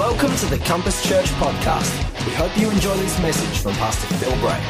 Welcome to the Compass Church podcast. We hope you enjoy this message from Pastor Phil Bray.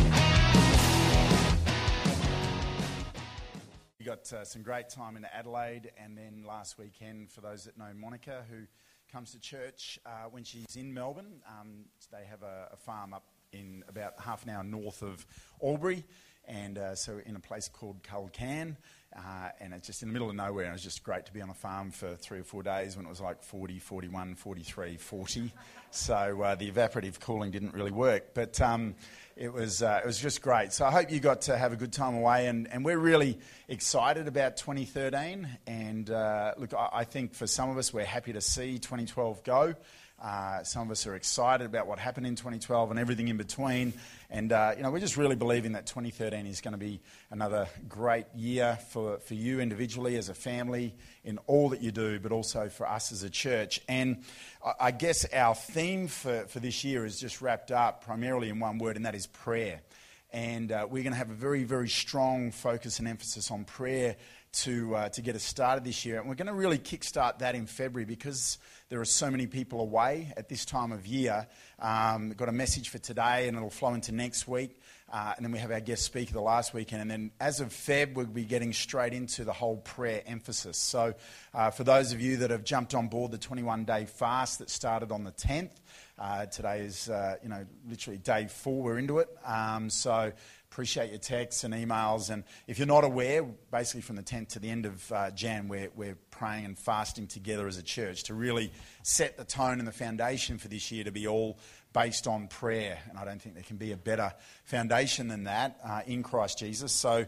We got some great time in Adelaide, and then last weekend, for those that know Monica, who comes to church when she's in Melbourne, they have a farm up in about half an hour north of Albury, and so in a place called Culcairn. And it's just in the middle of nowhere, and it was just great to be on a farm for 3 or 4 days when it was like 40, 41, 43, 40. So the evaporative cooling didn't really work, but it was just great. So I hope you got to have a good time away, and we're really excited about 2013. And look, I think for some of us, we're happy to see 2012 go. Some of us are excited about what happened in 2012 and everything in between. And, we're just really believing that 2013 is going to be another great year for you individually, as a family, in all that you do, but also for us as a church. And I guess our theme for this year is just wrapped up primarily in one word, and that is prayer. And we're going to have a very, very strong focus and emphasis on prayer to get us started this year. And we're going to really kickstart that in February because there are so many people away at this time of year. We've got a message for today, and it'll flow into next week. And then we have our guest speaker the last weekend. And then as of Feb, we'll be getting straight into the whole prayer emphasis. So for those of you that have jumped on board the 21-day fast that started on the 10th, today is, literally day 4. We're into it. So appreciate your texts and emails. And if you're not aware, basically from the 10th to the end of Jan, we're praying and fasting together as a church to really set the tone and the foundation for this year to be all based on prayer. And I don't think there can be a better foundation than that in Christ Jesus. So,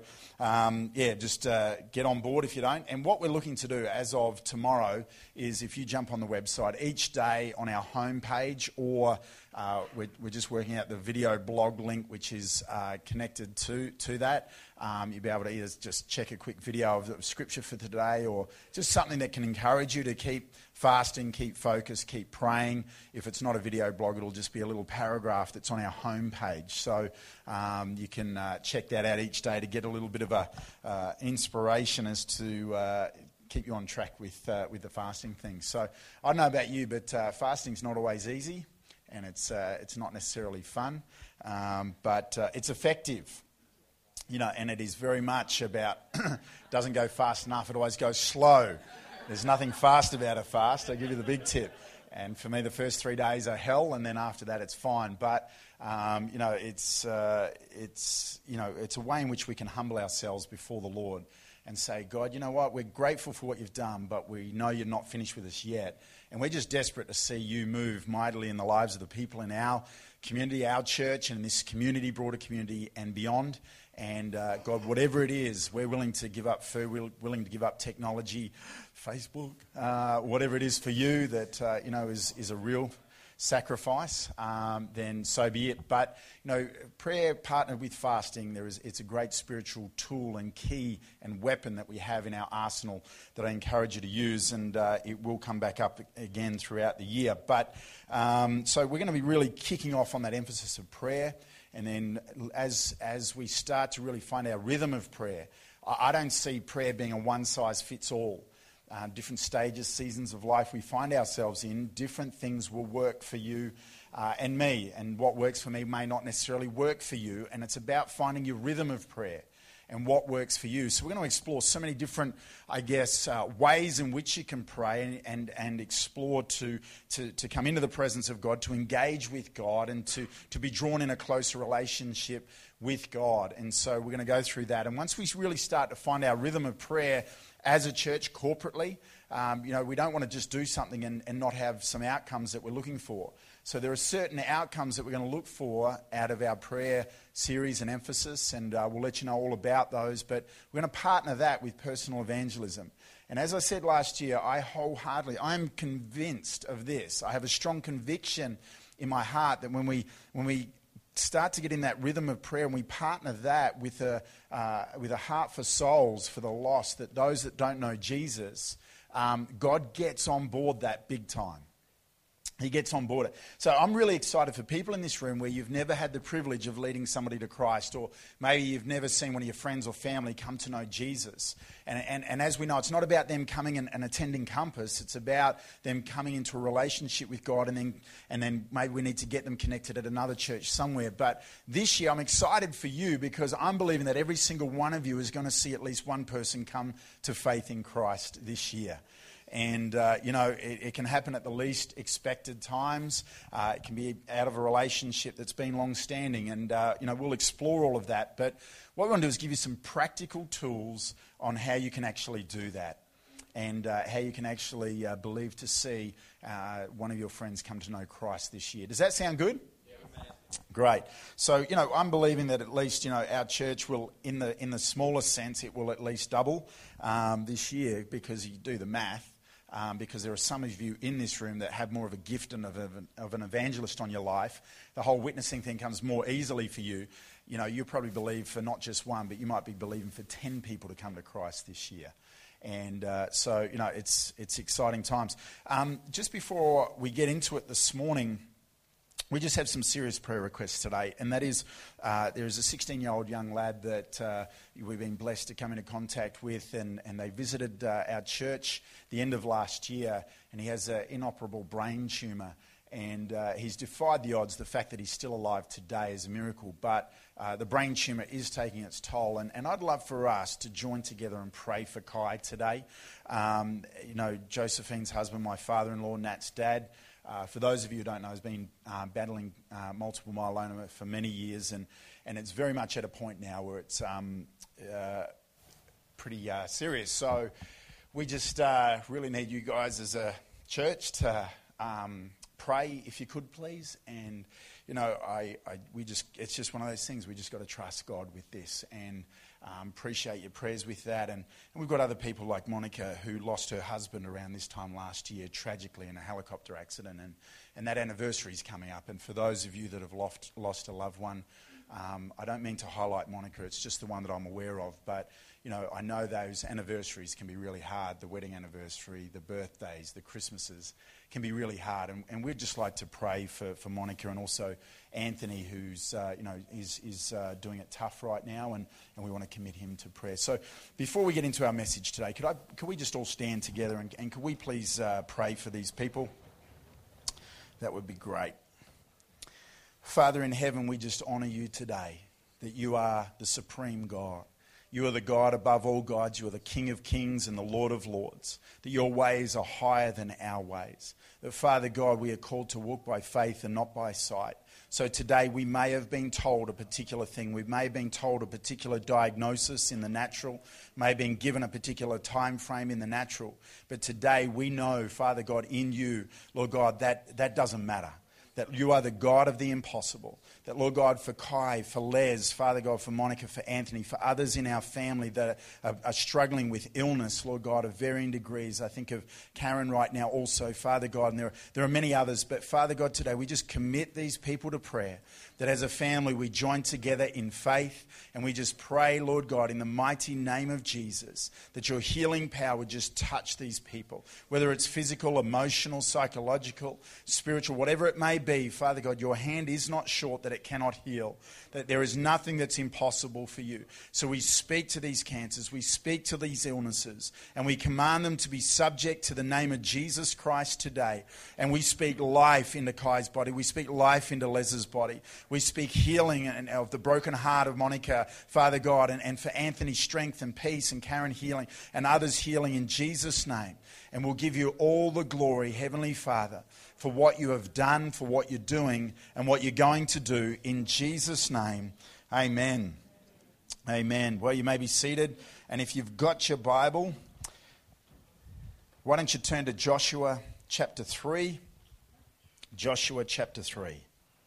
just get on board if you don't. And what we're looking to do as of tomorrow is, if you jump on the website each day on our homepage, or we're just working out the video blog link, which is connected to that. You'll be able to either just check a quick video of scripture for today, or just something that can encourage you to keep fasting, keep focused, keep praying. If it's not a video blog, it'll just be a little paragraph that's on our homepage. So you can check that out each day to get a little bit of a inspiration as to keep you on track with the fasting thing. So I don't know about you, but fasting's not always easy, and it's not necessarily fun, but it's effective. And it is very much about, doesn't go fast enough, it always goes slow. There's nothing fast about a fast, I'll give you the big tip. And for me, the first 3 days are hell, and then after that it's fine. But, it's a way in which we can humble ourselves before the Lord and say, God, you know what, we're grateful for what you've done, but we know you're not finished with us yet. And we're just desperate to see you move mightily in the lives of the people in our community, our church, and this community, broader community, and beyond. And God, whatever it is, we're willing to give up food, we're willing to give up technology, Facebook, whatever it is for you that, is a real sacrifice, then so be it. But, prayer partnered with fasting, it's a great spiritual tool and key and weapon that we have in our arsenal that I encourage you to use, and it will come back up again throughout the year. But so we're going to be really kicking off on that emphasis of prayer. And then as we start to really find our rhythm of prayer, I don't see prayer being a one-size-fits-all. Different stages, seasons of life we find ourselves in, different things will work for you and me. And what works for me may not necessarily work for you. And it's about finding your rhythm of prayer and what works for you. So we're going to explore so many different, ways in which you can pray and explore to come into the presence of God, to engage with God, and to be drawn in a closer relationship with God. And so we're going to go through that. And once we really start to find our rhythm of prayer as a church corporately, we don't want to just do something and not have some outcomes that we're looking for. So there are certain outcomes that we're going to look for out of our prayer series and emphasis, and we'll let you know all about those. But we're going to partner that with personal evangelism. And as I said last year, I'm convinced of this. I have a strong conviction in my heart that when we start to get in that rhythm of prayer and we partner that with a heart for souls, for the lost, that those that don't know Jesus, God gets on board that big time. he gets on board it. So I'm really excited for people in this room where you've never had the privilege of leading somebody to Christ, or maybe you've never seen one of your friends or family come to know Jesus. And as we know, it's not about them coming and attending Compass. It's about them coming into a relationship with God, and then maybe we need to get them connected at another church somewhere. But this year I'm excited for you because I'm believing that every single one of you is going to see at least one person come to faith in Christ this year. And, it can happen at the least expected times. It can be out of a relationship that's been long-standing. And, we'll explore all of that. But what we want to do is give you some practical tools on how you can actually do that. And how you can actually believe to see one of your friends come to know Christ this year. Does that sound good? Great. So, I'm believing that at least, our church will, in the smallest sense, it will at least double this year, because you do the math. Because there are some of you in this room that have more of a gift and of an evangelist on your life. The whole witnessing thing comes more easily for you. You probably believe for not just one, but you might be believing for 10 people to come to Christ this year. And so, it's exciting times. Just before we get into it this morning, we just have some serious prayer requests today, and that is there is a 16-year-old young lad that we've been blessed to come into contact with, and they visited our church the end of last year, and he has an inoperable brain tumour, and he's defied the odds. The fact that he's still alive today is a miracle, but the brain tumour is taking its toll, and I'd love for us to join together and pray for Kai today. Josephine's husband, my father-in-law, Nat's dad, for those of you who don't know, has been battling multiple myeloma for many years, and it's very much at a point now where it's pretty serious. So we just really need you guys as a church to pray, if you could, please. And it's just one of those things. We just got to trust God with this, and appreciate your prayers with that. And we've got other people like Monica, who lost her husband around this time last year tragically in a helicopter accident, and that anniversary is coming up. And for those of you that have lost a loved one, I don't mean to highlight Monica, it's just the one that I'm aware of, but I know those anniversaries can be really hard. The wedding anniversary, the birthdays, the Christmases can be really hard, and we'd just like to pray for Monica, and also Anthony, who's is doing it tough right now, and we want to commit him to prayer. So before we get into our message today, could we just all stand together, and could we please pray for these people? That would be great. Father in heaven, we just honour you today, that you are the supreme God. You are the God above all gods. You are the King of kings and the Lord of lords. That your ways are higher than our ways. That, Father God, we are called to walk by faith and not by sight. So today we may have been told a particular thing. We may have been told a particular diagnosis in the natural, may have been given a particular time frame in the natural. But today we know, Father God, in you, Lord God, that doesn't matter. That you are the God of the impossible. That, Lord God, for Kai, for Les, Father God, for Monica, for Anthony, for others in our family that are struggling with illness, Lord God, of varying degrees. I think of Karen right now also, Father God, and there are many others. But, Father God, today we just commit these people to prayer. That as a family we join together in faith, and we just pray, Lord God, in the mighty name of Jesus, that your healing power would just touch these people. Whether it's physical, emotional, psychological, spiritual, whatever it may be, Father God, your hand is not short that it cannot heal. That there is nothing that's impossible for you. So we speak to these cancers, we speak to these illnesses, and we command them to be subject to the name of Jesus Christ today. And we speak life into Kai's body. We speak life into Les's body. We speak healing of the broken heart of Monica, Father God, and for Anthony, strength and peace, and Karen healing, and others healing in Jesus' name. And we'll give you all the glory, Heavenly Father, for what you have done, for what you're doing, and what you're going to do. In Jesus' name, amen. Amen. Well, you may be seated. And if you've got your Bible, why don't you turn to Joshua chapter 3. Joshua chapter 3.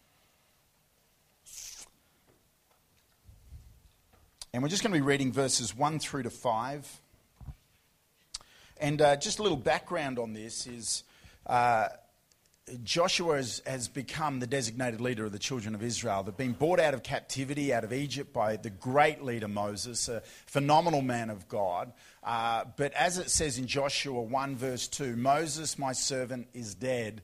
And we're just going to be reading verses 1 through to 5. And just a little background on this is Joshua has become the designated leader of the children of Israel. They've been brought out of captivity, out of Egypt, by the great leader Moses, a phenomenal man of God. But as it says in Joshua 1 verse 2, Moses, my servant, is dead,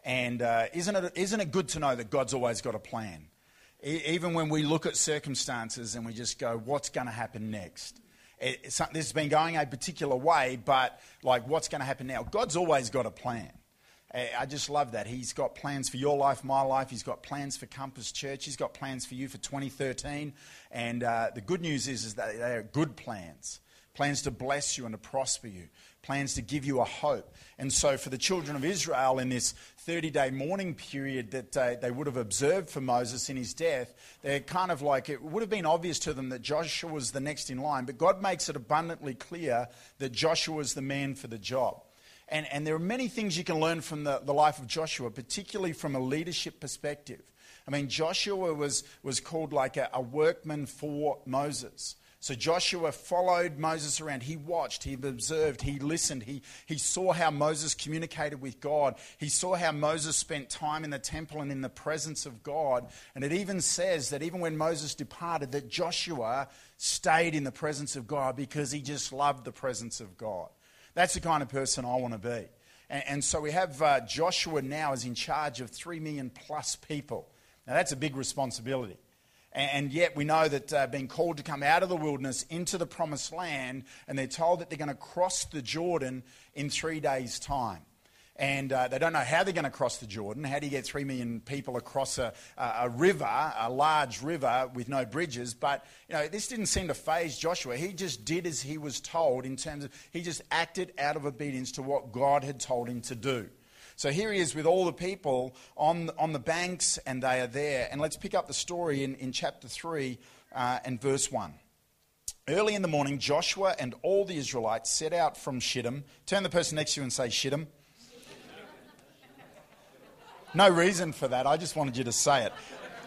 And isn't it good to know that God's always got a plan? Even when we look at circumstances and we just go, what's going to happen next? This has been going a particular way, but like, what's going to happen now? God's always got a plan. I just love that. He's got plans for your life, my life. He's got plans for Compass Church. He's got plans for you for 2013. And the good news is that they are good plans. Plans to bless you and to prosper you. Plans to give you a hope. And so for the children of Israel in this 30-day mourning period that they would have observed for Moses in his death, they're kind of like, it would have been obvious to them that Joshua was the next in line. But God makes it abundantly clear that Joshua is the man for the job. And there are many things you can learn from the life of Joshua, particularly from a leadership perspective. I mean, Joshua was called like a workman for Moses. So Joshua followed Moses around. He watched, he observed, he listened. He saw how Moses communicated with God. He saw how Moses spent time in the temple and in the presence of God. And it even says that even when Moses departed, that Joshua stayed in the presence of God because he just loved the presence of God. That's the kind of person I want to be. And so we have Joshua now is in charge of 3 million plus people. Now that's a big responsibility. And yet we know that being called to come out of the wilderness into the promised land, and they're told that they're going to cross the Jordan in 3 days' time. And they don't know how they're going to cross the Jordan. How do you get 3 million people across a river, a large river with no bridges? But this didn't seem to faze Joshua. He just did as he was told in terms of, he just acted out of obedience to what God had told him to do. So here he is with all the people on the banks, and they are there. And let's pick up the story in chapter 3 and verse 1. Early in the morning, Joshua and all the Israelites set out from Shittim. Turn the person next to you and say, Shittim. No reason for that. I just wanted you to say it.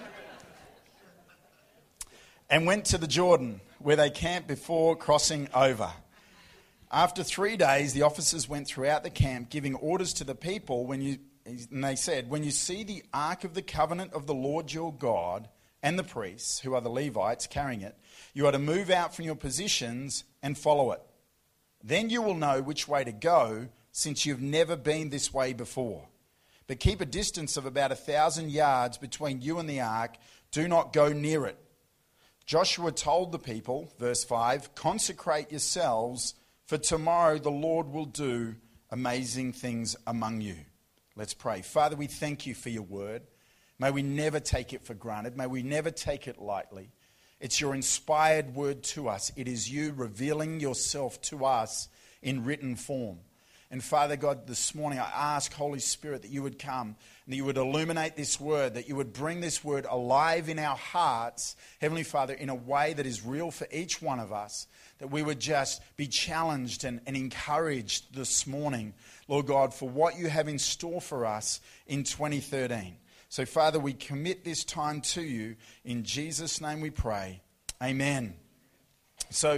And went to the Jordan, where they camped before crossing over. After 3 days, the officers went throughout the camp, giving orders to the people. And they said, when you see the ark of the covenant of the Lord your God and the priests, who are the Levites, carrying it, you are to move out from your positions and follow it. Then you will know which way to go, since you've never been this way before. But keep a distance of about 1,000 yards between you and the ark. Do not go near it. Joshua told the people, verse 5, consecrate yourselves, for tomorrow the Lord will do amazing things among you. Let's pray. Father, we thank you for your word. May we never take it for granted. May we never take it lightly. It's your inspired word to us. It is you revealing yourself to us in written form. And Father God, this morning I ask, Holy Spirit, that you would come and that you would illuminate this word, that you would bring this word alive in our hearts, Heavenly Father, in a way that is real for each one of us, that we would just be challenged and encouraged this morning, Lord God, for what you have in store for us in 2013. So Father, we commit this time to you. In Jesus' name we pray. Amen. So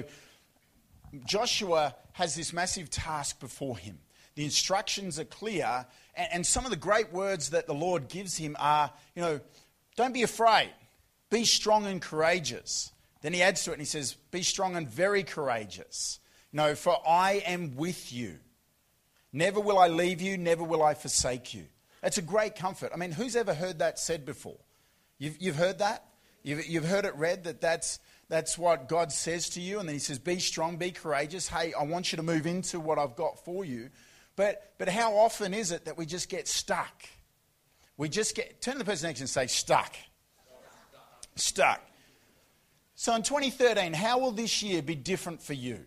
Joshua has this massive task before him. The instructions are clear, and some of the great words that the Lord gives him are, don't be afraid, be strong and courageous. Then he adds to it and he says, be strong and very courageous. For I am with you. Never will I leave you, never will I forsake you. That's a great comfort. I mean, who's ever heard that said before? You've heard that? You've heard it read that's what God says to you, and then he says, be strong, be courageous. Hey, I want you to move into what I've got for you. But how often is it that we just get stuck? Turn to the person next and say, stuck. Stuck. So in 2013, how will this year be different for you?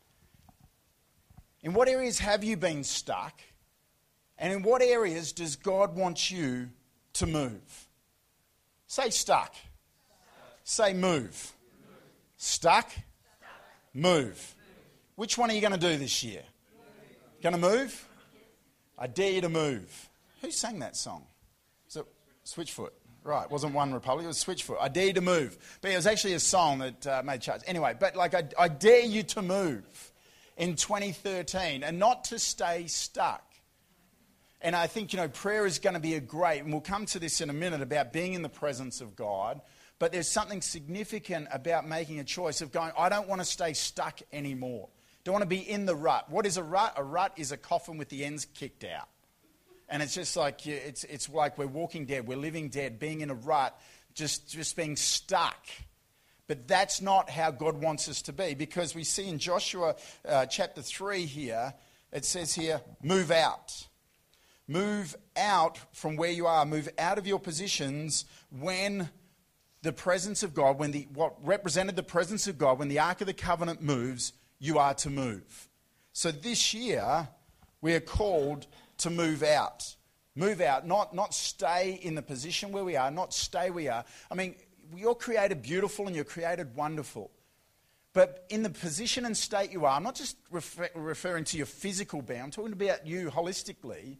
In what areas have you been stuck? And in what areas does God want you to move? Say stuck. Say move. Stuck? Move. Which one are you going to do this year? Going to move? I dare you to move. Who sang that song? Was it Switchfoot? Right, it wasn't One Republic, it was Switchfoot. I dare you to move. But it was actually a song that made charts. Anyway, but I dare you to move in 2013 and not to stay stuck. And I think, prayer is going to be and we'll come to this in a minute about being in the presence of God. But there's something significant about making a choice of going, I don't want to stay stuck anymore. Don't want to be in the rut. What is a rut? A rut is a coffin with the ends kicked out. And it's just like, it's like we're walking dead, we're living dead, being in a rut, just being stuck. But that's not how God wants us to be, because we see in Joshua chapter 3 here, it says here, move out. Move out from where you are. Move out of your positions when the presence of God, what represented the presence of God, when the Ark of the Covenant moves, you are to move. So this year, we are called to move out. Move out, not stay in the position where we are, not stay where we are. I mean, you're created beautiful and you're created wonderful. But in the position and state you are, I'm not just referring to your physical being, I'm talking about you holistically.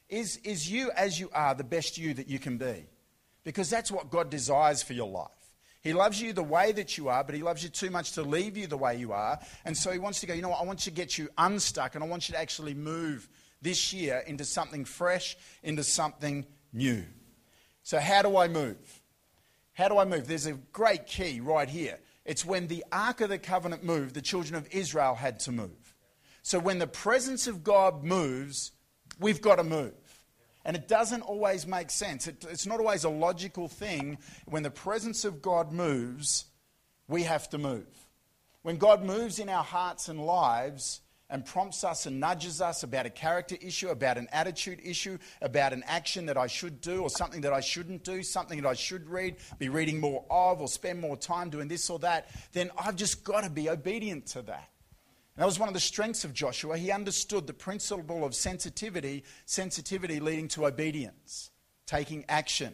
Is you as you are the best you that you can be? Because that's what God desires for your life. He loves you the way that you are, but he loves you too much to leave you the way you are. And so he wants to go, you know what, I want to get you unstuck, and I want you to actually move this year into something fresh, into something new. So how do I move? How do I move? There's a great key right here. It's when the Ark of the Covenant moved, the children of Israel had to move. So when the presence of God moves, we've got to move. And it doesn't always make sense. It's not always a logical thing. When the presence of God moves, we have to move. When God moves in our hearts and lives and prompts us and nudges us about a character issue, about an attitude issue, about an action that I should do or something that I shouldn't do, something that I should read, be reading more of, or spend more time doing this or that, then I've just got to be obedient to that. That was one of the strengths of Joshua. He understood the principle of sensitivity leading to obedience, taking action.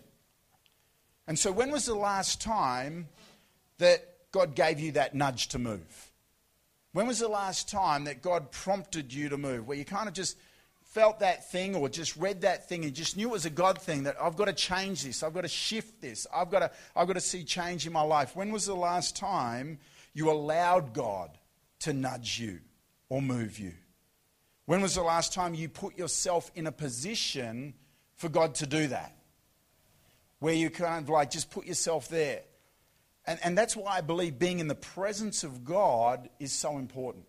And so when was the last time that God gave you that nudge to move? When was the last time that God prompted you to move, where you kind of just felt that thing or just read that thing and just knew it was a God thing, that I've got to change this, I've got to shift this, I've got to see change in my life? When was the last time you allowed God to nudge you or move you? When was the last time you put yourself in a position for God to do that? Where you kind of like just put yourself there. And that's why I believe being in the presence of God is so important.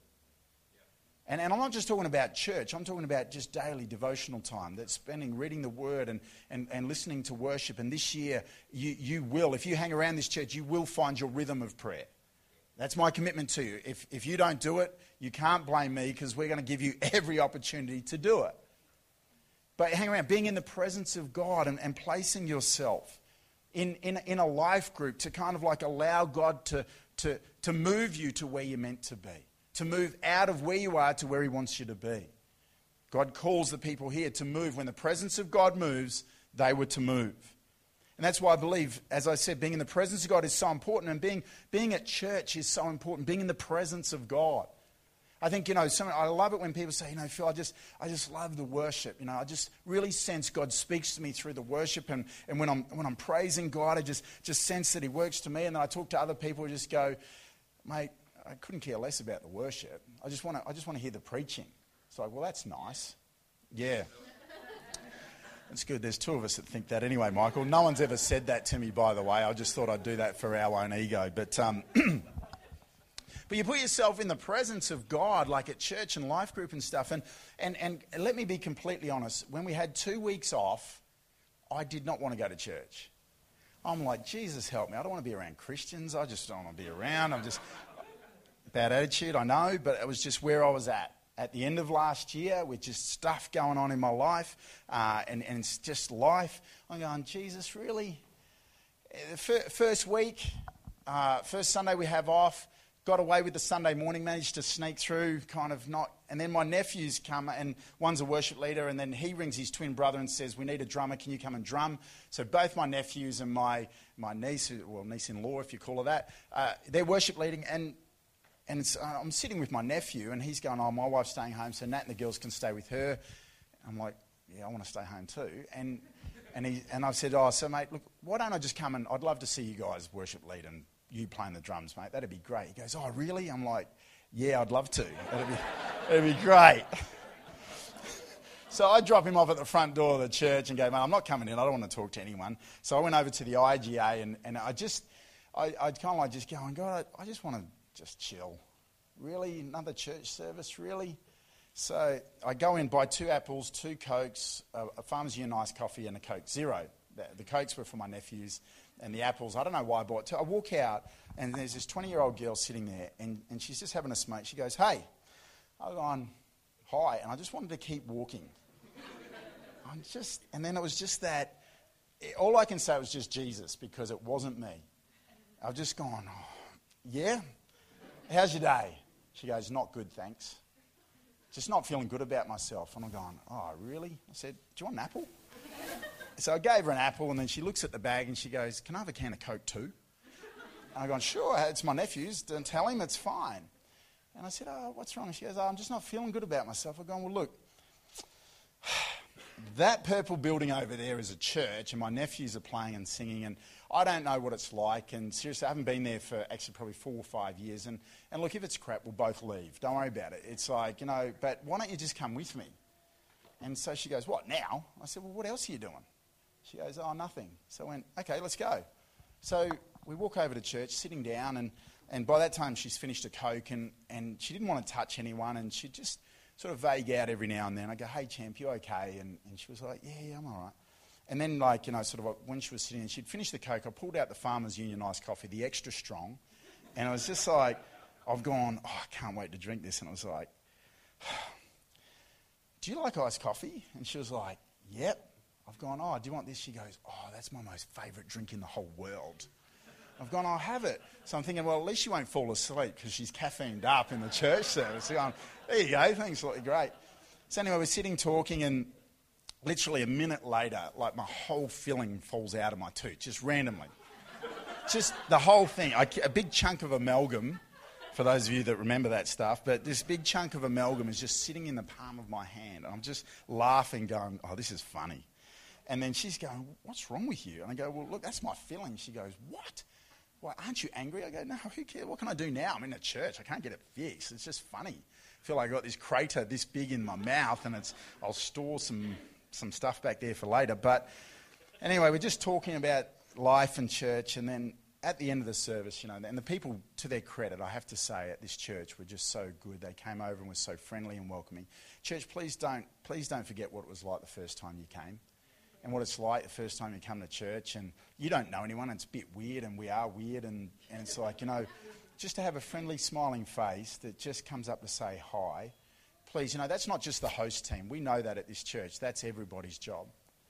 And I'm not just talking about church, I'm talking about just daily devotional time, that's spending reading the Word and listening to worship. And this year, you will, if you hang around this church, you will find your rhythm of prayer. That's my commitment to you. If you don't do it, you can't blame me, because we're going to give you every opportunity to do it. But hang around, being in the presence of God and placing yourself in a life group to kind of like allow God to move you to where you're meant to be, to move out of where you are to where he wants you to be. God calls the people here to move. When the presence of God moves, they were to move. And that's why I believe, as I said, being in the presence of God is so important, and being at church is so important, being in the presence of God. I think, I love it when people say, Phil, I just love the worship. I just really sense God speaks to me through the worship, and when I'm praising God, I just sense that he works to me. And then I talk to other people who just go, mate, I couldn't care less about the worship. I just want to hear the preaching. It's like, well, that's nice. Yeah. That's good. There's two of us that think that anyway, Michael. No one's ever said that to me, by the way. I just thought I'd do that for our own ego. But you put yourself in the presence of God, like at church and life group and stuff. And let me be completely honest. When we had 2 weeks off, I did not want to go to church. I'm like, Jesus, help me. I don't want to be around Christians. I just don't want to be around. I'm just... Bad attitude, I know, but it was just where I was at. At the end of last year, with just stuff going on in my life, and it's just life, I'm going, Jesus, really? First week, first Sunday we have off, got away with the Sunday morning, managed to sneak through, kind of not, and then my nephews come, and one's a worship leader, and then he rings his twin brother and says, we need a drummer, can you come and drum? So both my nephews and my niece, well, niece-in-law, if you call her that, they're worship leading, and I'm sitting with my nephew, and he's going, my wife's staying home, so Nat and the girls can stay with her. I'm like, yeah, I want to stay home too. And I've said, so mate, look, why don't I just come and I'd love to see you guys worship lead and you playing the drums, mate. That'd be great. He goes, oh, really? I'm like, yeah, I'd love to. That'd be great. So I drop him off at the front door of the church and go, mate, I'm not coming in. I don't want to talk to anyone. So I went over to the IGA, and I'd kind of like just going, God, I just want to just chill. Really? Another church service? Really? So I go in, buy 2 apples, 2 Cokes, a Farmers Union iced coffee and a Coke Zero. The Cokes were for my nephews and the apples, I don't know why I bought 2. I walk out and there's this 20-year-old girl sitting there and she's just having a smoke. She goes, "Hey." I've gone, "Hi," and I just wanted to keep walking. And then it was just that, all I can say was just Jesus, because it wasn't me. I've just gone, "Oh, yeah? How's your day?" She goes, "Not good, thanks." Just not feeling good about myself. And I'm going, "Oh, really?" I said, "Do you want an apple?" So I gave her an apple, and then she looks at the bag and she goes, "Can I have a can of Coke too?" And I'm going, "Sure, it's my nephew's. Don't tell him, it's fine." And I said, "Oh, what's wrong?" And she goes, "Oh, I'm just not feeling good about myself." I'm going, "Well, look, that purple building over there is a church, and my nephews are playing and singing, and I don't know what it's like, and seriously, I haven't been there for actually probably 4 or 5 years, and look, if it's crap, we'll both leave. Don't worry about it. It's like, but why don't you just come with me?" And so she goes, "What, now?" I said, "Well, what else are you doing?" She goes, "Oh, nothing." So I went, "Okay, let's go." So we walk over to church, sitting down, and by that time she's finished a Coke, and she didn't want to touch anyone, and she'd just sort of vague out every now and then. I go, "Hey, champ, you okay?" And she was like, yeah, I'm all right. And then, when she was sitting and she'd finished the Coke, I pulled out the Farmers Union iced coffee, the extra strong, and I was just like, I've gone, "Oh, I can't wait to drink this." And I was like, "Do you like iced coffee?" And she was like, "Yep." I've gone, "Oh, do you want this?" She goes, "Oh, that's my most favourite drink in the whole world." I've gone, "I'll have it." So I'm thinking, well, at least she won't fall asleep because she's caffeined up in the church service. Going, "There you go, thanks, great." So anyway, we're sitting talking, and literally a minute later, like my whole filling falls out of my tooth, just randomly. Just the whole thing. A big chunk of amalgam, for those of you that remember that stuff, but this big chunk of amalgam is just sitting in the palm of my hand. And I'm just laughing, going, "Oh, this is funny." And then she's going, "What's wrong with you?" And I go, "Well, look, that's my filling." She goes, "What? Why, aren't you angry?" I go, "No, who cares? What can I do now? I'm in a church. I can't get it fixed. It's just funny. I feel like I've got this crater this big in my mouth, and I'll store some stuff back there for later." But anyway, we're just talking about life and church, and then at the end of the service, and the people, to their credit, I have to say, at this church were just so good. They came over and were so friendly and welcoming. Church, please don't forget what it was like the first time you came. And what it's like the first time you come to church, and you don't know anyone, and it's a bit weird, and we are weird, and it's like, just to have a friendly, smiling face that just comes up to say hi. Please, that's not just the host team. We know that at this church. That's everybody's job.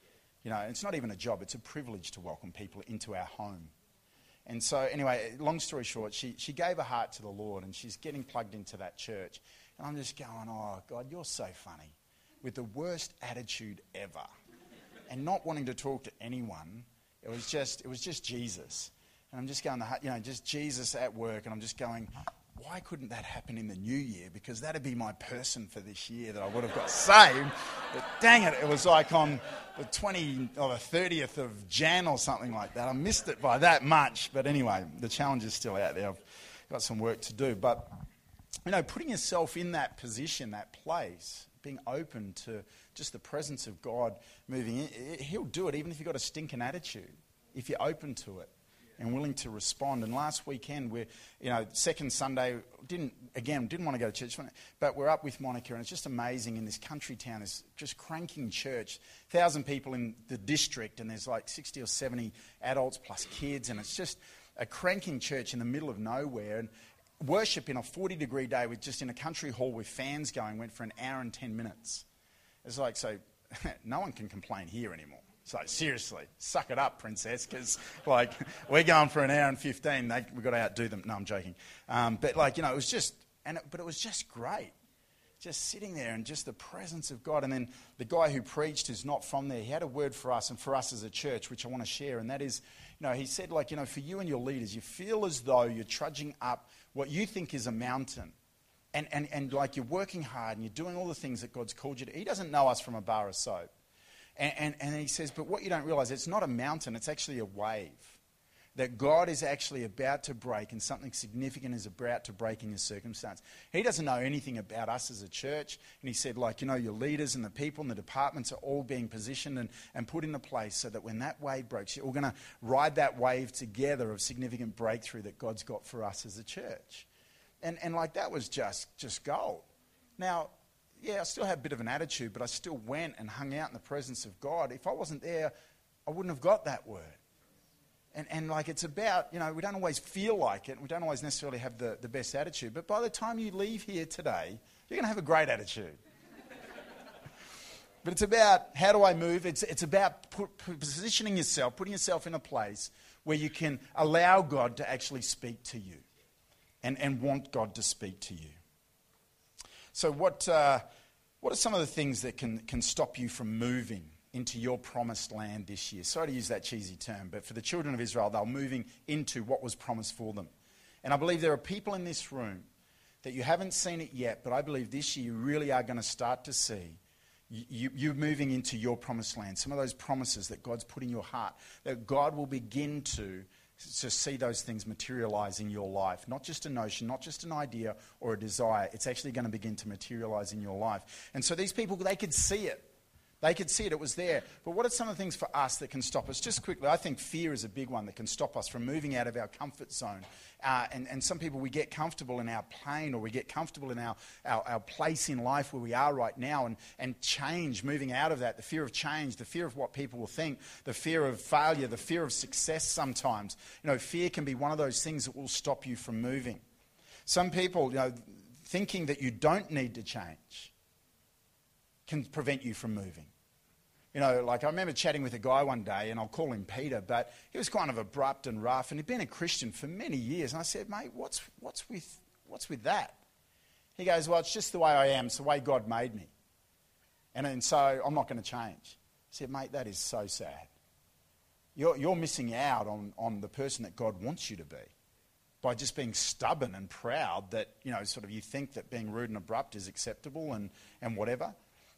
It's not even a job. It's a privilege to welcome people into our home. And so, anyway, long story short, she gave her heart to the Lord, and she's getting plugged into that church. And I'm just going, "Oh, God, you're so funny," with the worst attitude ever. And not wanting to talk to anyone. It was just Jesus. And I'm just going, just Jesus at work. And I'm just going, why couldn't that happen in the new year? Because that'd be my person for this year that I would have got saved. But dang it was like on the 20th or the 30th of Jan or something like that. I missed it by that much. But anyway, the challenge is still out there. I've got some work to do. But, putting yourself in that position, that place, being open to just the presence of God moving in, He'll do it even if you've got a stinking attitude, if you're open to it and willing to respond. And last weekend, second Sunday, didn't want to go to church, but we're up with Monica, and it's just amazing in this country town, this just cranking church, 1,000 people in the district, and there's like 60 or 70 adults plus kids, and it's just a cranking church in the middle of nowhere. And worship in a 40-degree day with just in a country hall with fans going went for an hour and 10 minutes. It's like, so no one can complain here anymore. So seriously, suck it up, princess, because we're going for an hour and 15. We've got to outdo them. No, I'm joking. But it was just, but it was just great. Just sitting there and just the presence of God. And then the guy who preached is not from there. He had a word for us and for us as a church, which I want to share. And that is, he said, for you and your leaders, you feel as though you're trudging up what you think is a mountain. And you're working hard and you're doing all the things that God's called you to. He doesn't know us from a bar of soap. And he says, but what you don't realize, it's not a mountain, it's actually a wave. That God is actually about to break, and something significant is about to break in your circumstance. He doesn't know anything about us as a church. And he said, your leaders and the people and the departments are all being positioned and put into place so that when that wave breaks, you're all going to ride that wave together of significant breakthrough that God's got for us as a church. And that was just gold. Now, I still had a bit of an attitude, but I still went and hung out in the presence of God. If I wasn't there, I wouldn't have got that word. And like, it's about, we don't always feel like it. We don't always necessarily have the best attitude. But by the time you leave here today, you're going to have a great attitude. But it's about, how do I move? It's about positioning yourself, putting yourself in a place where you can allow God to actually speak to you and want God to speak to you. So what are some of the things that can stop you from moving into your promised land this year? Sorry to use that cheesy term, but for the children of Israel, they were moving into what was promised for them. And I believe there are people in this room that you haven't seen it yet, but I believe this year you really are going to start to see you moving into your promised land. Some of those promises that God's put in your heart, that God will begin to see those things materialize in your life. Not just a notion, not just an idea or a desire. It's actually going to begin to materialize in your life. And so these people, they could see it. They could see it. It was there. But what are some of the things for us that can stop us? Just quickly, I think fear is a big one that can stop us from moving out of our comfort zone. And some people, we get comfortable in our plane, or we get comfortable in our place in life where we are right now, and change, moving out of that, the fear of change, the fear of what people will think, the fear of failure, the fear of success sometimes. Fear can be one of those things that will stop you from moving. Some people, thinking that you don't need to change can prevent you from moving. Like I remember chatting with a guy one day, and I'll call him Peter, but he was kind of abrupt and rough, and he'd been a Christian for many years. And I said, mate, what's with that? He goes, well, it's just the way I am. It's the way God made me. And so I'm not going to change. I said, mate, that is so sad. You're missing out on the person that God wants you to be by just being stubborn and proud that, you think that being rude and abrupt is acceptable and whatever.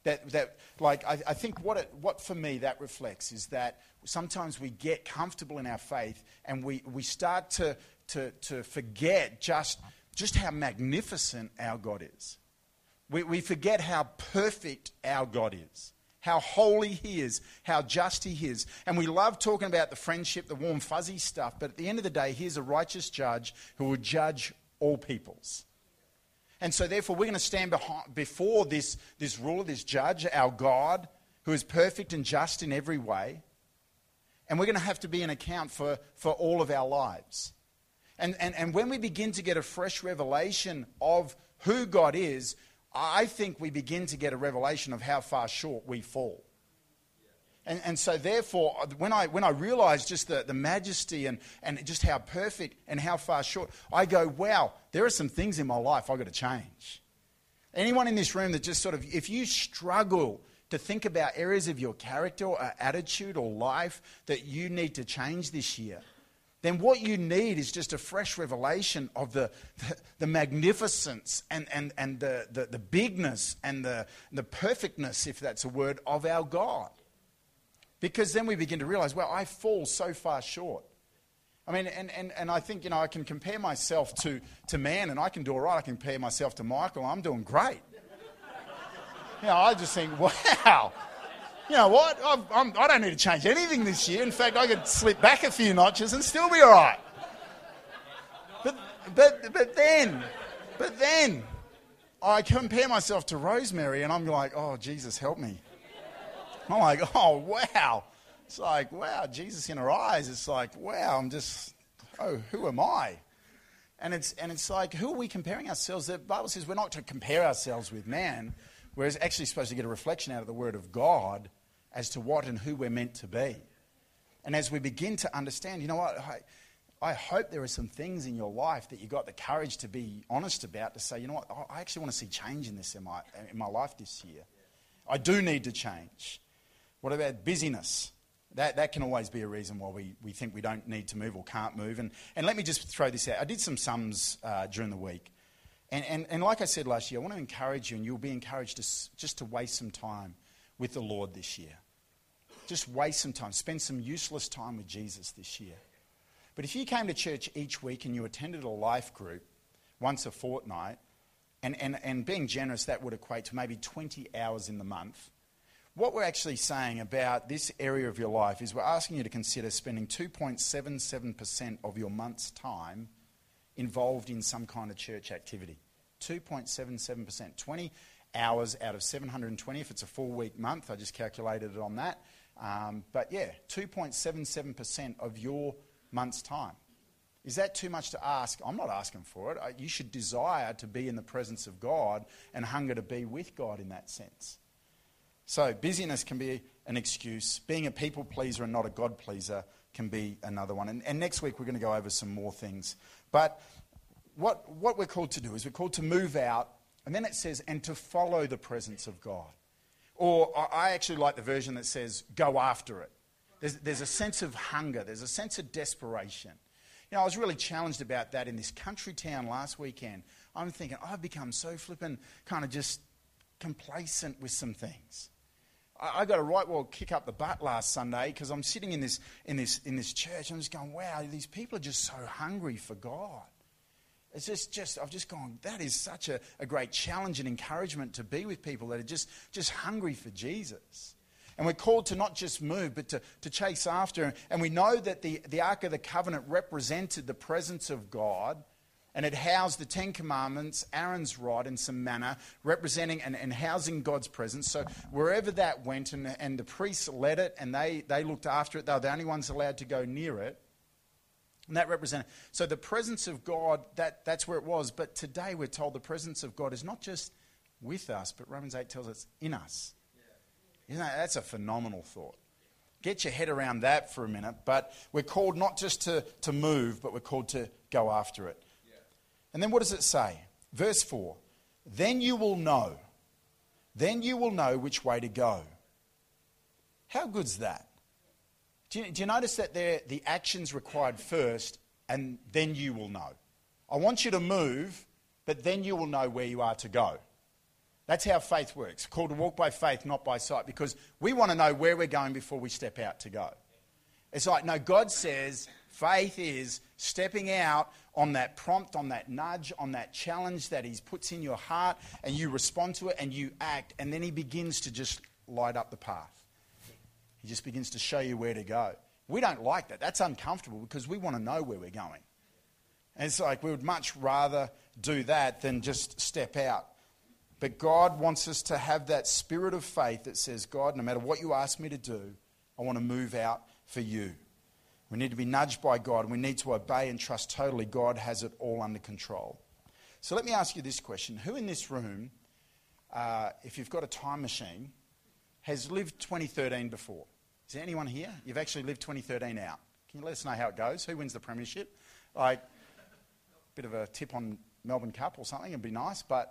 I think what for me that reflects is that sometimes we get comfortable in our faith, and we start to forget just how magnificent our God is. We forget how perfect our God is, how holy He is, how just He is. And we love talking about the friendship, the warm fuzzy stuff, but at the end of the day, He's a righteous judge who will judge all peoples. And so therefore we're going to stand before this ruler, this judge, our God, who is perfect and just in every way. And we're going to have to be an account for all of our lives. And when we begin to get a fresh revelation of who God is, I think we begin to get a revelation of how far short we fall. And so therefore, when I realize just the majesty and just how perfect and how far short, I go, wow, there are some things in my life I've got to change. Anyone in this room that just if you struggle to think about areas of your character or attitude or life that you need to change this year, then what you need is just a fresh revelation of the magnificence and the bigness and the perfectness, if that's a word, of our God. Because then we begin to realize, well, I fall so far short. I mean, and I think, I can compare myself to man, and I can do all right. I can compare myself to Michael. I'm doing great. I just think, wow. You know what? I don't need to change anything this year. In fact, I could slip back a few notches and still be all right. But then, I compare myself to Rosemary, and I'm like, oh, Jesus, help me. I'm like, oh, wow. It's like, wow, Jesus in her eyes. It's like, wow, who am I? And it's like, who are we comparing ourselves? The Bible says we're not to compare ourselves with man. We're actually supposed to get a reflection out of the Word of God as to what and who we're meant to be. And as we begin to understand, you know what, I hope there are some things in your life that you got the courage to be honest about, to say, you know what, I actually want to see change in this in my life this year. I do need to change. What about busyness? That can always be a reason why we think we don't need to move or can't move. And let me just throw this out. I did some sums during the week. And like I said last year, I want to encourage you, and you'll be encouraged just to waste some time with the Lord this year. Just waste some time. Spend some useless time with Jesus this year. But if you came to church each week and you attended a life group once a fortnight, and being generous, that would equate to maybe 20 hours in the month. What we're actually saying about this area of your life is we're asking you to consider spending 2.77% of your month's time involved in some kind of church activity. 2.77%. 20 hours out of 720 if it's a 4-week month. I just calculated it on that. But yeah, 2.77% of your month's time. Is that too much to ask? I'm not asking for it. You should desire to be in the presence of God and hunger to be with God in that sense. So busyness can be an excuse. Being a people pleaser and not a God pleaser can be another one. And next week we're going to go over some more things. But what we're called to do is we're called to move out, and then it says, and to follow the presence of God. Or I actually like the version that says, go after it. There's a sense of hunger. There's a sense of desperation. You know, I was really challenged about that in this country town last weekend. I'm thinking, I've become so flippin' kind of just complacent with some things. I got a right well kick up the butt last Sunday because I'm sitting in this church and I'm just going, wow, these people are just so hungry for God. It's just I've just gone, that is such a great challenge and encouragement to be with people that are just hungry for Jesus. And we're called to not just move, but to chase after. And we know that the Ark of the Covenant represented the presence of God, and it housed the 10 Commandments, Aaron's rod, and some manna, representing and housing God's presence. So wherever that went, and the priests led it, and they looked after it, they were the only ones allowed to go near it. And that represented. So the presence of God, that's where it was. But today we're told the presence of God is not just with us, but Romans 8 tells us in us. Isn't that's a phenomenal thought. Get your head around that for a minute. But we're called not just to move, but we're called to go after it. Yeah. And then what does it say? Verse 4. Then you will know. Then you will know which way to go. How good's that? Do you notice that the action's required first, and then you will know? I want you to move, but then you will know where you are to go. That's how faith works. Called to walk by faith, not by sight, because we want to know where we're going before we step out to go. It's like, no, God says faith is stepping out on that prompt, on that nudge, on that challenge that He puts in your heart, and you respond to it and you act, and then He begins to just light up the path. He just begins to show you where to go. We don't like that. That's uncomfortable because we want to know where we're going. And it's like we would much rather do that than just step out. But God wants us to have that spirit of faith that says, God, no matter what you ask me to do, I want to move out for you. We need to be nudged by God. We need to obey and trust totally God has it all under control. So let me ask you this question. Who in this room, if you've got a time machine, has lived 2013 before? Is there anyone here? You've actually lived 2013 out. Can you let us know how it goes? Who wins the premiership? Like, a bit of a tip on Melbourne Cup or something would be nice, but...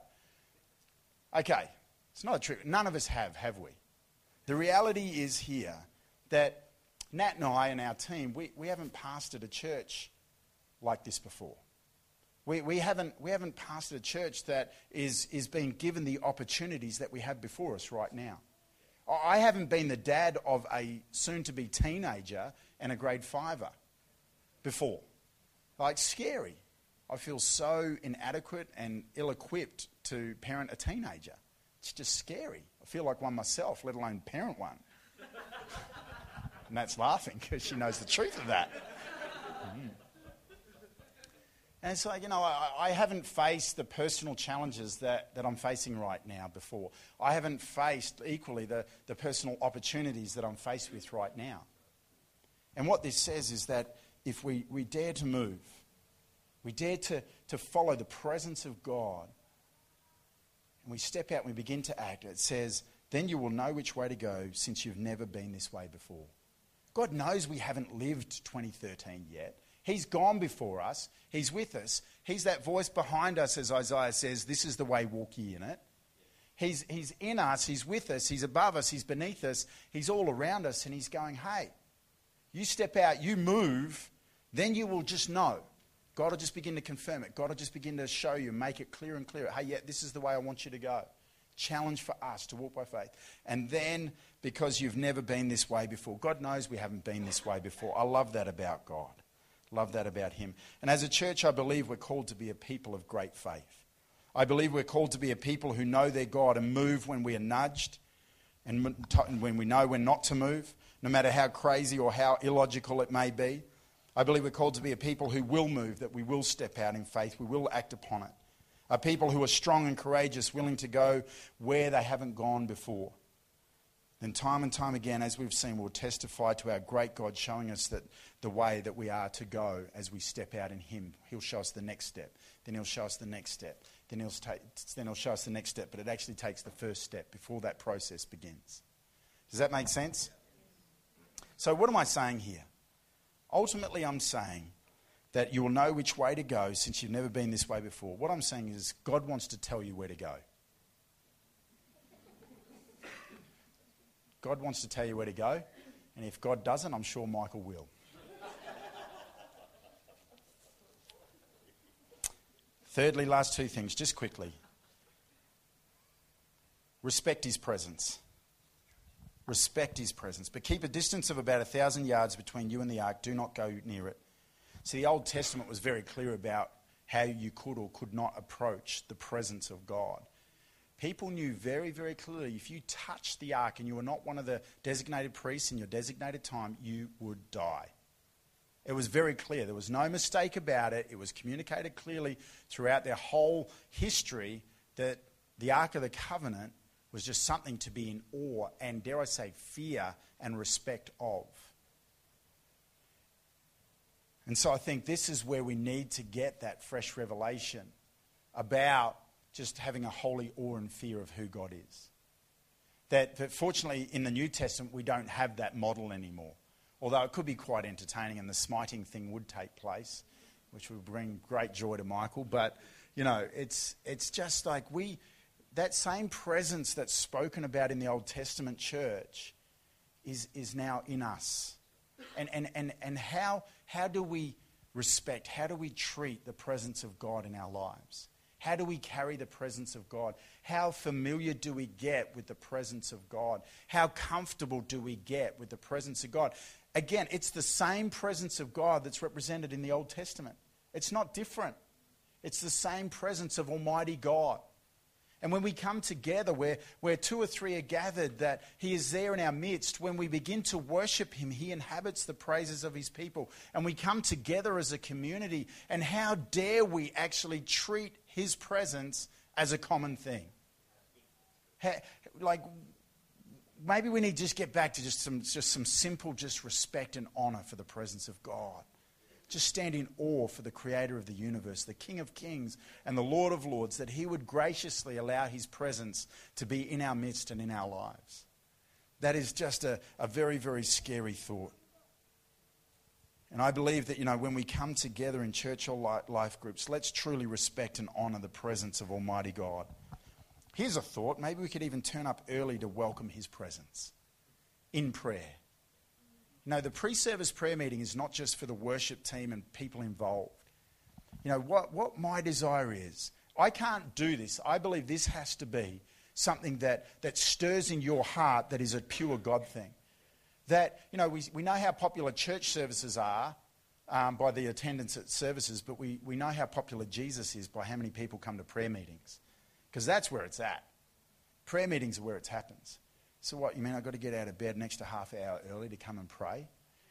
Okay, it's not a trick. None of us have we? The reality is here that Nat and I and our team, we haven't pastored a church like this before. We haven't pastored a church that is being given the opportunities that we have before us right now. I haven't been the dad of a soon-to-be teenager and a grade 5er before. Like, scary. I feel so inadequate and ill-equipped to parent a teenager. It's just scary. I feel like one myself, let alone parent one. And that's laughing because she knows the truth of that. And it's like, I haven't faced the personal challenges that I'm facing right now before. I haven't faced equally the personal opportunities that I'm faced with right now. And what this says is that if we dare to move, we dare to follow the presence of God, and we step out and we begin to act, it says, then you will know which way to go since you've never been this way before. God knows we haven't lived 2013 yet. He's gone before us. He's with us. He's that voice behind us, as Isaiah says, this is the way, walk ye in it. He's in us. He's with us. He's above us. He's beneath us. He's all around us. And He's going, hey, you step out, you move, then you will just know. God will just begin to confirm it. God will just begin to show you, make it clearer and clearer. Hey, yeah, this is the way I want you to go. Challenge for us to walk by faith. And then, because you've never been this way before, God knows we haven't been this way before. I love that about God. Love that about Him. And as a church, I believe we're called to be a people of great faith. I believe we're called to be a people who know their God and move when we are nudged and when we know when not to move, no matter how crazy or how illogical it may be. I believe we're called to be a people who will move, that we will step out in faith, we will act upon it. A people who are strong and courageous, willing to go where they haven't gone before. Then time and time again, as we've seen, we'll testify to our great God showing us that the way that we are to go as we step out in him. He'll show us the next step. Then he'll show us the next step. Then he'll show us the next step. But it actually takes the first step before that process begins. Does that make sense? So what am I saying here? Ultimately, I'm saying that you will know which way to go since you've never been this way before. What I'm saying is God wants to tell you where to go. God wants to tell you where to go, and if God doesn't, I'm sure Michael will. Thirdly, last two things, just quickly. Respect his presence. Respect his presence. But keep a distance of about 1,000 yards between you and the ark. Do not go near it. See, the Old Testament was very clear about how you could or could not approach the presence of God. People knew very, very clearly if you touched the ark and you were not one of the designated priests in your designated time, you would die. It was very clear. There was no mistake about it. It was communicated clearly throughout their whole history that the Ark of the Covenant was just something to be in awe and, dare I say, fear and respect of. And so I think this is where we need to get that fresh revelation about just having a holy awe and fear of who God is. That fortunately in the New Testament we don't have that model anymore. Although it could be quite entertaining and the smiting thing would take place, which would bring great joy to Michael. But, you know, it's just like that same presence that's spoken about in the Old Testament church is now in us. And how do we respect, how do we treat the presence of God in our lives? How do we carry the presence of God? How familiar do we get with the presence of God? How comfortable do we get with the presence of God? Again, it's the same presence of God that's represented in the Old Testament. It's not different. It's the same presence of Almighty God. And when we come together where two or three are gathered, that he is there in our midst, when we begin to worship him, he inhabits the praises of his people. And we come together as a community, and how dare we actually treat his presence as a common thing? Maybe we need to just get back to just some simple respect and honor for the presence of God. Just stand in awe for the creator of the universe, the King of Kings and the Lord of Lords, that he would graciously allow his presence to be in our midst and in our lives. That is just a very, very scary thought. And I believe that, when we come together in church or life groups, let's truly respect and honor the presence of Almighty God. Here's a thought. Maybe we could even turn up early to welcome his presence in prayer. The pre-service prayer meeting is not just for the worship team and people involved. What my desire is, I can't do this. I believe this has to be something that stirs in your heart, that is a pure God thing. That, we know how popular church services are by the attendance at services, but we know how popular Jesus is by how many people come to prayer meetings. Because that's where it's at. Prayer meetings are where it happens. So what, you mean I've got to get out of bed an extra half hour early to come and pray?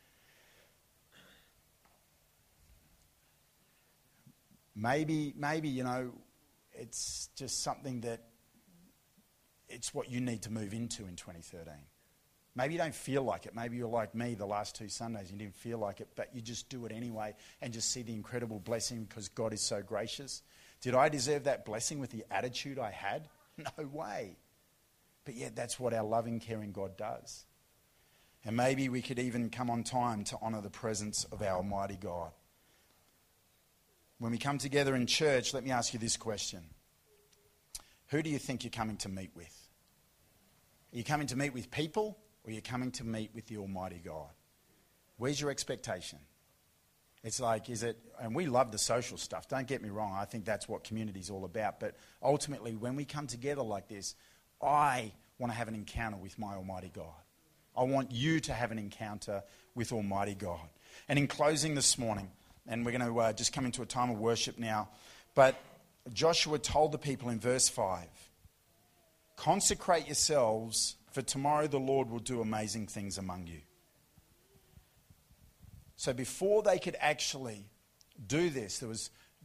Maybe, it's just something that it's what you need to move into in 2013. Maybe you don't feel like it. Maybe you're like me the last 2 Sundays. You didn't feel like it, but you just do it anyway and just see the incredible blessing because God is so gracious. Did I deserve that blessing with the attitude I had? No way. But yet that's what our loving, caring God does. And maybe we could even come on time to honour the presence of our Almighty God. When we come together in church, let me ask you this question. Who do you think you're coming to meet with? Are you coming to meet with people, or are you coming to meet with the Almighty God? Where's your expectation? It's like, and we love the social stuff, don't get me wrong, I think that's what community is all about, but ultimately when we come together like this, I want to have an encounter with my Almighty God. I want you to have an encounter with Almighty God. And in closing this morning, and we're going to just come into a time of worship now, but Joshua told the people in verse 5, consecrate yourselves, for tomorrow the Lord will do amazing things among you. So before they could actually do this, there was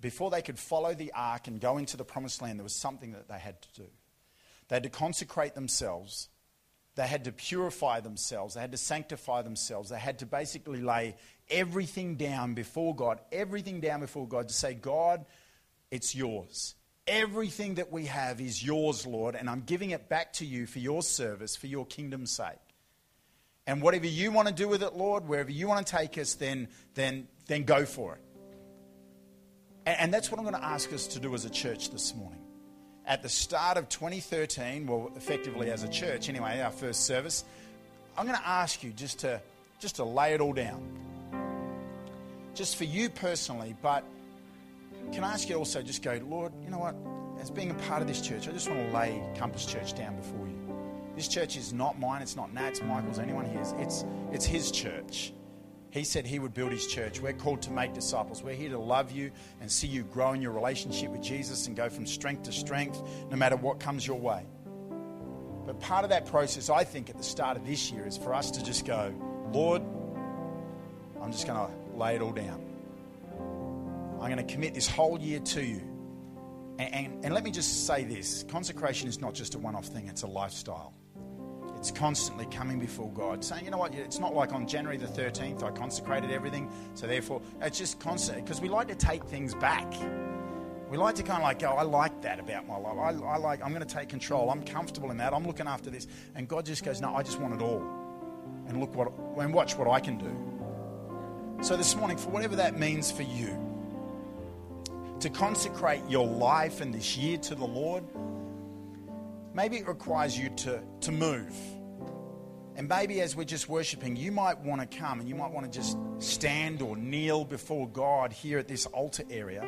before they could follow the ark and go into the promised land, there was something that they had to do. They had to consecrate themselves. They had to purify themselves. They had to sanctify themselves. They had to basically lay everything down before God to say, God, it's yours. Everything that we have is yours, Lord, and I'm giving it back to you for your service, for your kingdom's sake. And whatever you want to do with it, Lord, wherever you want to take us, then go for it. And that's what I'm going to ask us to do as a church this morning. At the start of 2013, well, effectively as a church, anyway, our first service, I'm going to ask you just to lay it all down. Just for you personally, but can I ask you also just go, Lord, you know what? As being a part of this church, I just want to lay Compass Church down before you. This church is not mine. It's not Nat's, Michael's, anyone here's. It's his church. He said he would build his church. We're called to make disciples. We're here to love you and see you grow in your relationship with Jesus and go from strength to strength, no matter what comes your way. But part of that process, I think, at the start of this year is for us to just go, Lord, I'm just going to lay it all down. I'm going to commit this whole year to you. And let me just say this. Consecration is not just a one-off thing. It's a lifestyle. It's constantly coming before God, saying, you know what, it's not like on January the 13th I consecrated everything, so therefore, it's just constant, because we like to take things back. We like to kind of like go, I like that about my life. I'm going to take control. I'm comfortable in that. I'm looking after this. And God just goes, no, I just want it all. And watch what I can do. So this morning, for whatever that means for you, to consecrate your life and this year to the Lord, maybe it requires you to move. And maybe as we're just worshiping, you might want to come and you might want to just stand or kneel before God here at this altar area.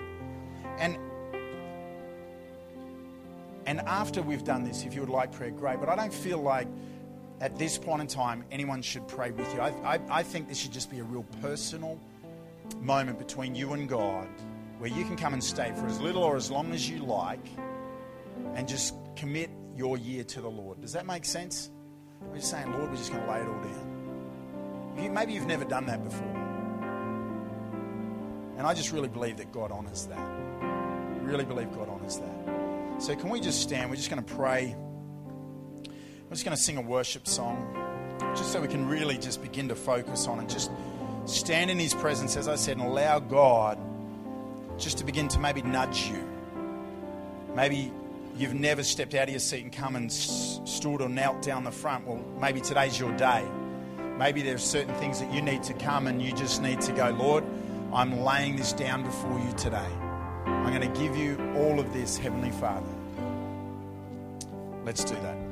And after we've done this, if you would like prayer, great. But I don't feel like at this point in time anyone should pray with you. I think this should just be a real personal moment between you and God, where you can come and stay for as little or as long as you like and just commit your year to the Lord. Does that make sense? We're just saying, Lord, we're just going to lay it all down. Maybe you've never done that before. And I just really believe that God honors that. Really believe God honors that. So can we just stand? We're just going to pray. We're just going to sing a worship song, just so we can really just begin to focus on and just stand in His presence, as I said, and allow God just to begin to maybe nudge you. Maybe you've never stepped out of your seat and come and stood or knelt down the front. Well, maybe today's your day. Maybe there are certain things that you need to come and you just need to go, Lord, I'm laying this down before you today. I'm going to give you all of this, Heavenly Father. Let's do that.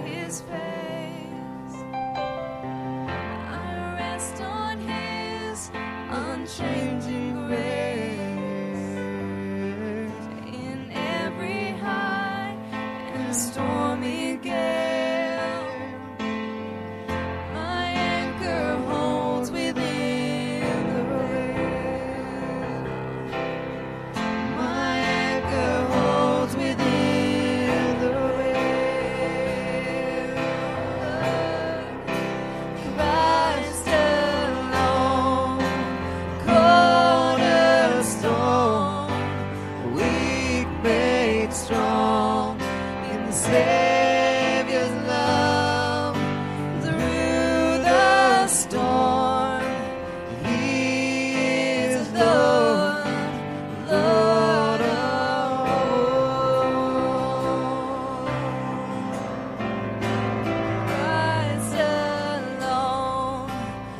His face. I rest on His unchanging grace. In every high and stormy gale, my anchor holds within the rail. My anchor holds within the rail. Christ alone, cornerstone, weak made strong in the Savior's love. Through the storm, He is Lord, Lord of all. Christ alone,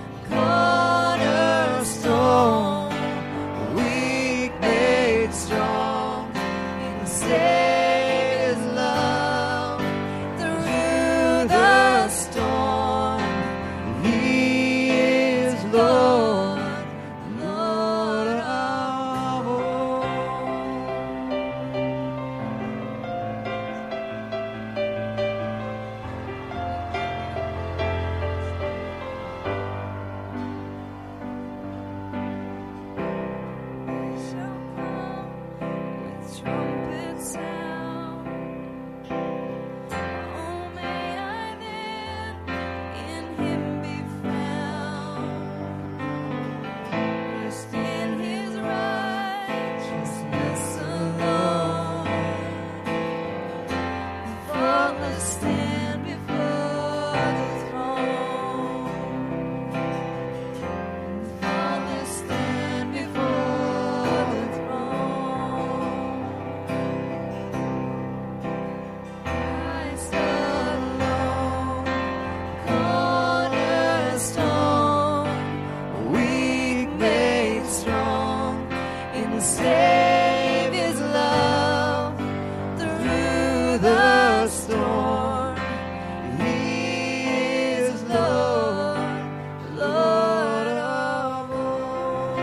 cornerstone, weak made strong in the Savior's love. Through the storm, He is Lord, Lord of all. They shall come with trumpet sound. Oh, may I then in Him be found, rest in His righteousness alone, faultless stand before the throne, faultless stand before the throne. Christ alone, cornerstone, weak made strong in the Savior's love. Through the storm, He is Lord, Lord of all.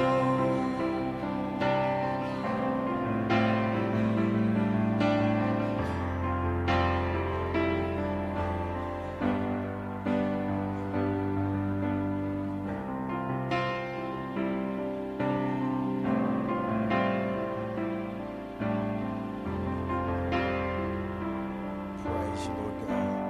Praise you, Lord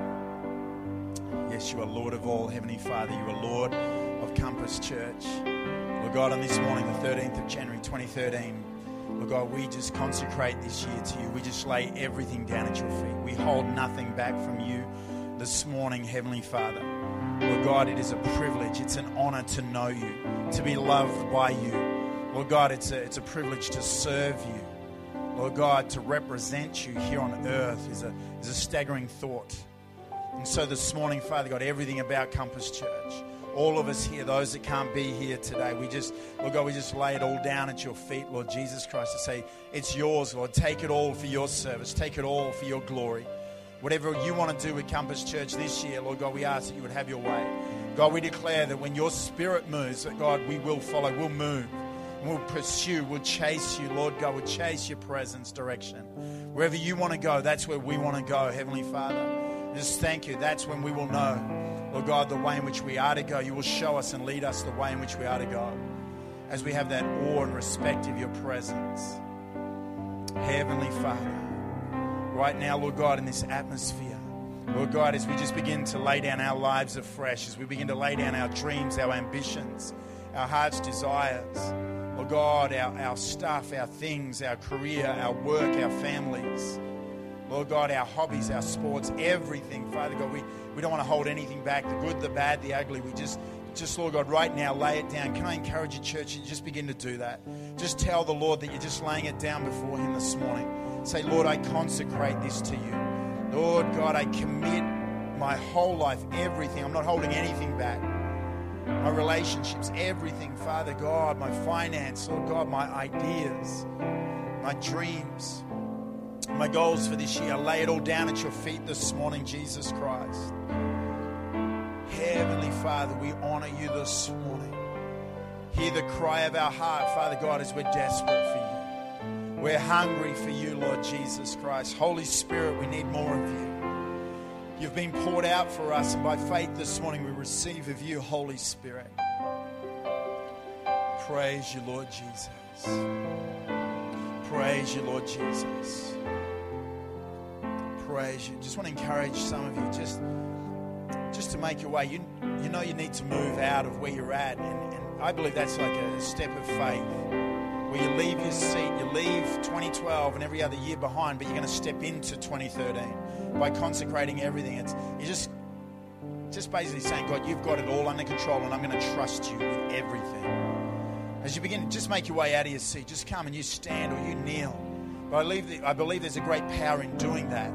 God. Yes, you are Lord of all, Heavenly Father. You are Lord of Compass Church. Lord God, on this morning, the 13th of January 2013, Lord God, we just consecrate this year to you. We just lay everything down at your feet. We hold nothing back from you this morning, Heavenly Father. Lord God, it is a privilege. It's an honor to know you, to be loved by you. Lord God, it's a privilege to serve you. Lord God, to represent you here on earth is a staggering thought. And so this morning, Father God, everything about Compass Church, all of us here, those that can't be here today, Lord God, we just lay it all down at your feet, Lord Jesus Christ, to say, it's yours, Lord. Take it all for your service. Take it all for your glory. Whatever you want to do with Compass Church this year, Lord God, we ask that you would have your way. God, we declare that when your Spirit moves, that God, we will follow, we'll move. We'll pursue, we'll chase you, Lord God, we'll chase your presence, direction. Wherever you want to go, that's where we want to go, Heavenly Father. Just thank you. That's when we will know, Lord God, the way in which we are to go. You will show us and lead us the way in which we are to go. As we have that awe and respect of your presence. Heavenly Father, right now, Lord God, in this atmosphere, Lord God, as we just begin to lay down our lives afresh, as we begin to lay down our dreams, our ambitions, our heart's desires, Lord God, our stuff, our things, our career, our work, our families, Lord God, our hobbies, our sports, everything, Father God, we don't want to hold anything back, the good, the bad, the ugly. We just, Lord God, right now, lay it down. Can I encourage you, church, you just begin to do that? Just tell the Lord that you're just laying it down before Him this morning. Say, Lord, I consecrate this to you. Lord God, I commit my whole life, everything. I'm not holding anything back. My relationships, everything, Father God, my finance, Lord God, my ideas, my dreams. My goals for this year, I lay it all down at your feet this morning, Jesus Christ. Heavenly Father, we honor you this morning. Hear the cry of our heart, Father God, as we're desperate for you. We're hungry for you, Lord Jesus Christ. Holy Spirit, we need more of you. You've been poured out for us, and by faith this morning we receive of you, Holy Spirit. Praise you, Lord Jesus. Praise you, Lord Jesus. Praise you. Just want to encourage some of you just to make your way. You know you need to move out of where you're at, and I believe that's like a step of faith, where you leave your seat, you leave 2012 and every other year behind, but you're going to step into 2013 by consecrating everything. You're just basically saying, God, you've got it all under control, and I'm going to trust you with everything. As you begin, just make your way out of your seat. Just come and you stand or you kneel. But I believe there's a great power in doing that.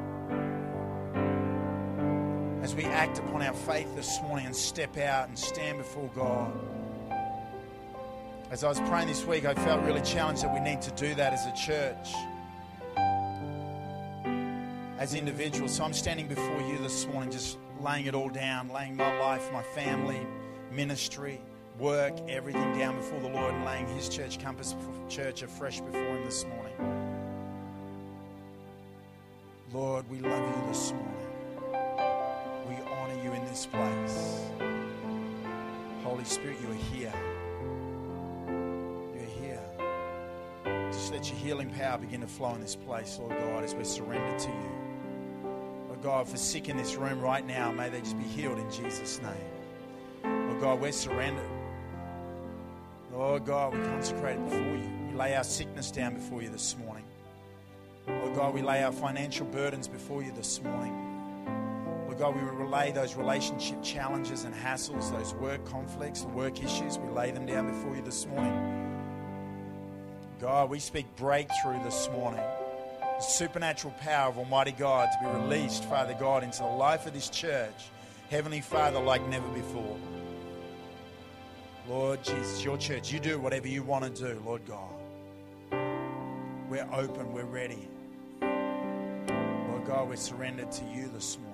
As we act upon our faith this morning and step out and stand before God. As I was praying this week, I felt really challenged that we need to do that as a church, as individuals. So I'm standing before you this morning, just laying it all down, laying my life, my family, ministry, work, everything down before the Lord, and laying His church, Compass Church, afresh before Him this morning. Lord, we love you this morning. We honor you in this place. Holy Spirit, you are here. You're here. Just let your healing power begin to flow in this place, Lord God, as we're surrendered to you. Lord God, if we're sick in this room right now, may they just be healed in Jesus' name. Lord God, we're surrendered. Lord God, we consecrate it before you. We lay our sickness down before you this morning. Lord God, we lay our financial burdens before you this morning. Lord God, we relay those relationship challenges and hassles, those work conflicts, the work issues. We lay them down before you this morning. God, we speak breakthrough this morning. The supernatural power of Almighty God to be released, Father God, into the life of this church. Heavenly Father, like never before. Lord Jesus, your church, you do whatever you want to do, Lord God. We're open, we're ready. Lord God, we're surrendered to you this morning.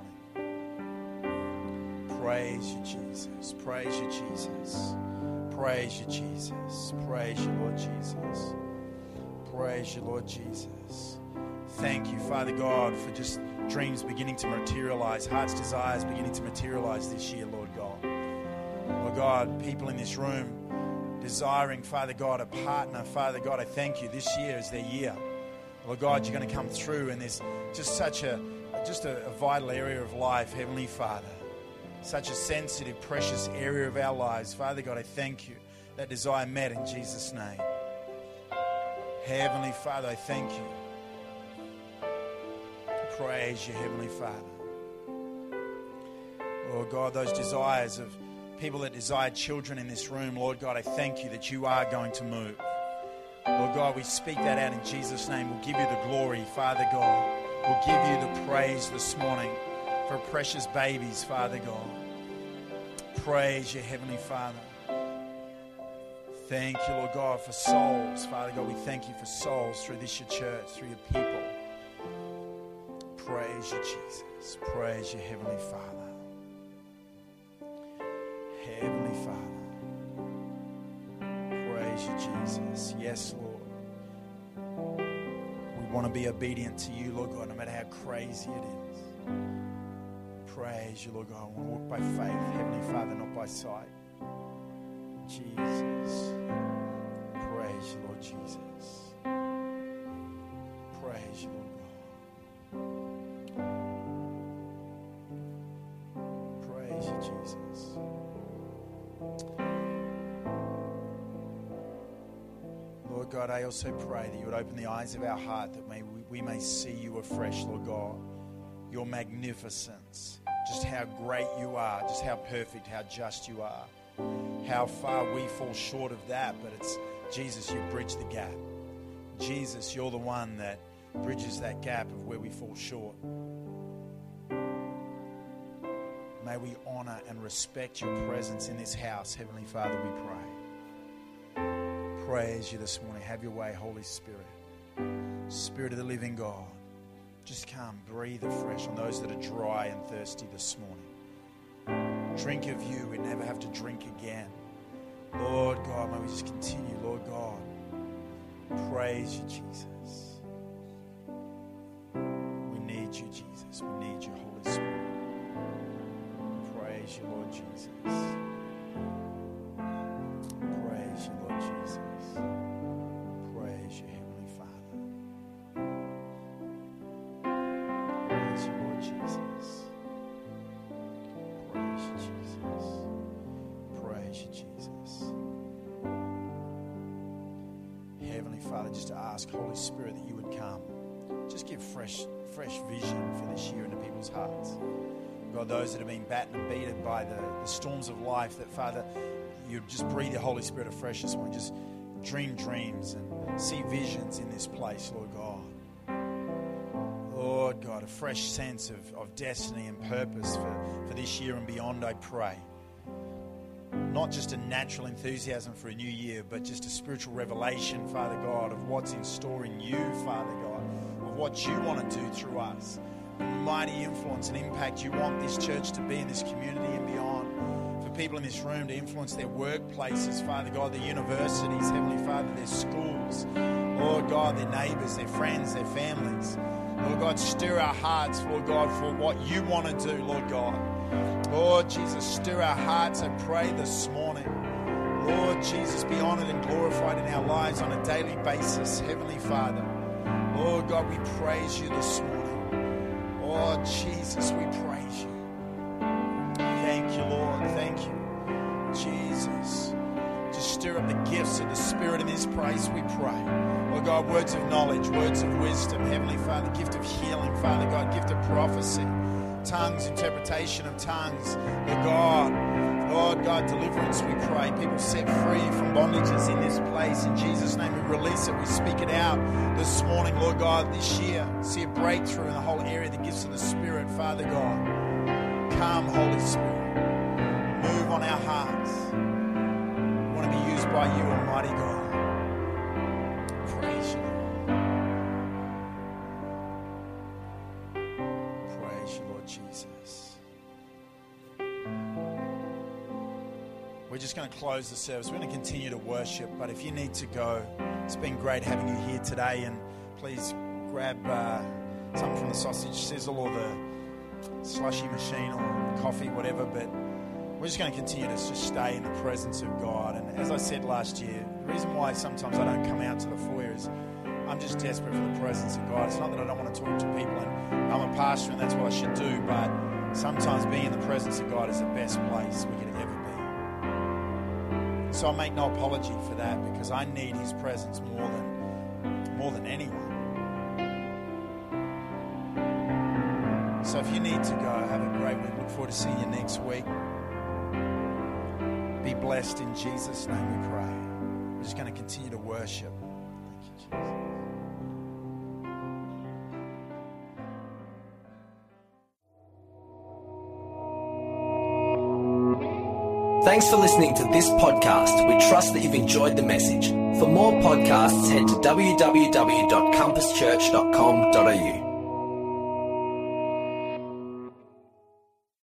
Praise you, Jesus. Praise you, Jesus. Praise you, Jesus. Praise you, Lord Jesus. Praise you, Lord Jesus. Thank you, Father God, for just dreams beginning to materialize, heart's desires beginning to materialize this year, Lord God. Lord God, people in this room desiring, Father God, a partner. Father God, I thank you. This year is their year. Lord God, you're going to come through, and there's just such a vital area of life, Heavenly Father. Such a sensitive, precious area of our lives. Father God, I thank you. That desire met in Jesus' name. Heavenly Father, I thank you. Praise you, Heavenly Father. Lord God, those desires of people that desire children in this room, Lord God, I thank you that you are going to move. Lord God, we speak that out in Jesus' name. We'll give you the glory, Father God. We'll give you the praise this morning for precious babies, Father God. Praise you, Heavenly Father. Thank you, Lord God, for souls. Father God, we thank you for souls through this your church, through your people. Praise you, Jesus. Praise you, Heavenly Father. Heavenly Father. Praise you, Jesus. Yes, Lord. We want to be obedient to you, Lord God, no matter how crazy it is. Praise you, Lord God. I want to walk by faith, Heavenly Father, not by sight. Jesus. Praise you, Lord Jesus. Praise you, Lord God. Praise you, Jesus. Lord God, I also pray that you would open the eyes of our heart that we may see you afresh, Lord God. Your magnificence, just how great you are, just how perfect, how just you are. How far we fall short of that, but it's Jesus, you bridge the gap. Jesus, you're the one that bridges that gap of where we fall short. May we honor and respect your presence in this house, Heavenly Father, we pray. Praise you this morning. Have your way, Holy Spirit. Spirit of the living God. Just come, breathe afresh on those that are dry and thirsty this morning. Drink of you, we never have to drink again. Lord God, may we just continue, Lord God. Praise you, Jesus. We need you, Jesus. We need you, Holy Spirit. Praise you, Lord Jesus. Praise you, Lord Jesus. Praise you, Heavenly Father. Praise you, Lord Jesus. Praise you, Jesus. Praise you, Jesus. Heavenly Father, just to ask, Holy Spirit, that you would come. Just give fresh vision for this year into people's hearts. God, those that have been battered and beaten by the storms of life, that, Father, you'd just breathe your Holy Spirit afresh this morning. Just dream dreams and see visions in this place, Lord God. Lord God, a fresh sense of destiny and purpose for this year and beyond, I pray. Not just a natural enthusiasm for a new year, but just a spiritual revelation, Father God, of what's in store in you, Father God, of what you want to do through us. The mighty influence and impact you want this church to be in this community and beyond. For people in this room to influence their workplaces, Father God, their universities, Heavenly Father, their schools, Lord God, their neighbours, their friends, their families. Lord God, stir our hearts, Lord God, for what you want to do, Lord God. Lord Jesus, stir our hearts, I pray this morning. Lord Jesus, be honoured and glorified in our lives on a daily basis, Heavenly Father. Lord God, we praise you this morning. Lord Jesus, we praise you. Thank you, Lord. Thank you, Jesus. Just stir up the gifts of the Spirit in this place, we pray. Lord God, words of knowledge, words of wisdom, Heavenly Father, gift of healing, Father God, gift of prophecy, tongues, interpretation of tongues, Lord God, deliverance, we pray. People set free from bondages in this place. In Jesus' name, we release it. We speak it out this morning, Lord God, this year. See a breakthrough in the whole area, the gifts of the Spirit, Father God. Come, Holy Spirit. Move on our hearts. We want to be used by you, Almighty God. Praise you, Lord. Praise you, Lord Jesus. We're just going to close the service. We're going to continue to worship, but if you need to go, it's been great having you here today, and please grab something from the sausage sizzle or the slushy machine or coffee, whatever, but we're just going to continue to just stay in the presence of God. And as I said last year, the reason why sometimes I don't come out to the foyer is I'm just desperate for the presence of God. It's not that I don't want to talk to people, and I'm a pastor and that's what I should do, but sometimes being in the presence of God is the best place we could ever be. So I make no apology for that, because I need his presence more than anyone. So if you need to go, have a great week. Look forward to seeing you next week. Be blessed in Jesus' name, we pray. We're just going to continue to worship. Thank you, Jesus. Thanks for listening to this podcast. We trust that you've enjoyed the message. For more podcasts, head to www.compasschurch.com.au.